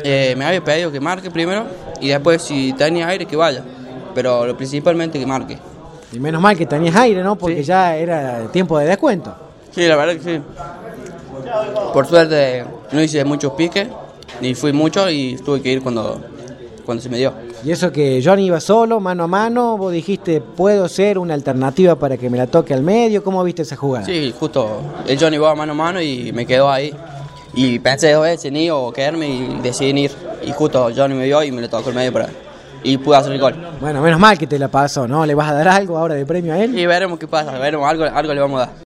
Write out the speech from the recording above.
Me había pedido que marque primero y después si tenía aire que vaya, pero principalmente que marque. Y menos mal que tenías aire, ¿no? Porque Sí. ya era tiempo de descuento. Sí, la verdad que sí. Por suerte no hice muchos piques, ni fui mucho y tuve que ir cuando se me dio. Y eso que Johnny iba solo, mano a mano, vos dijiste, ¿puedo ser una alternativa para que me la toque al medio? ¿Cómo viste esa jugada? Sí, justo el Johnny va mano a mano y me quedó ahí. Y pensé 2 veces en ir o quedarme y decidí en ir. Y justo Johnny me vio y me lo tocó al medio y pude hacer el gol. Bueno, menos mal que te la pasó, ¿no? ¿Le vas a dar algo ahora de premio a él? Y veremos qué pasa, veremos, algo le vamos a dar.